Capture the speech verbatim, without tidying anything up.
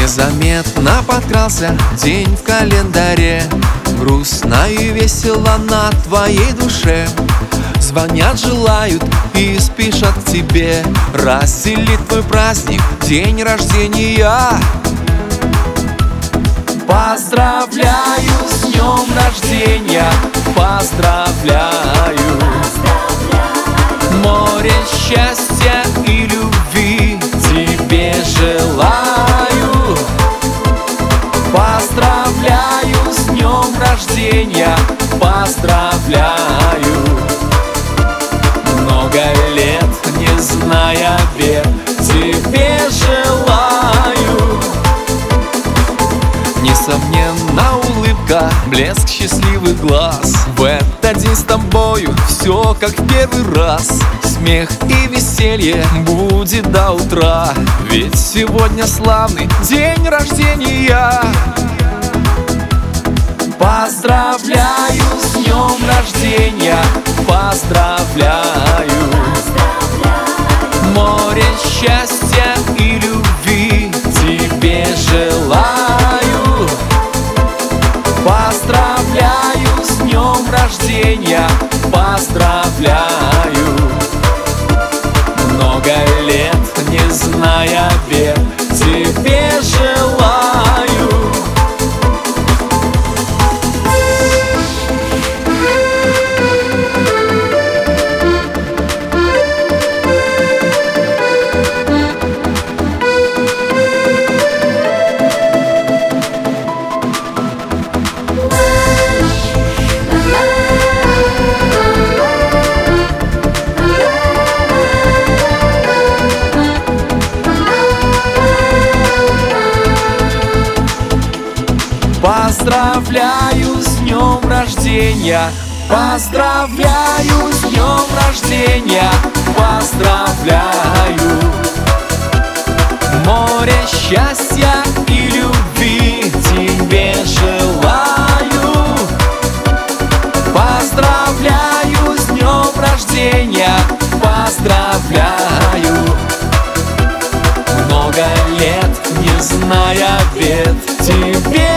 Незаметно подкрался день в календаре, грустно и весело на твоей душе. Звонят, желают и спешат к тебе разделить твой праздник, день рождения. Поздравляю с днем рождения, поздравляю, море счастья и любви тебе желаю. Поздравляю с днем рождения, поздравляю, много лет не зная бед тебе желаю. Несомненно, улыбка, блеск счастливых глаз. В этот день с тобою все как в первый раз. Смех и веселье будет до утра, ведь сегодня славный день рождения. Поздравляю с днем рождения, поздравляю, море счастья и любви тебе желаю. Поздравляю с днем рождения, поздравляю, много лет не зная бед тебе желаю. Поздравляю с днем рождения, поздравляю с днем рождения, поздравляю, море счастья и любви тебе желаю. Поздравляю с днем рождения, поздравляю, много лет не зная бед тебе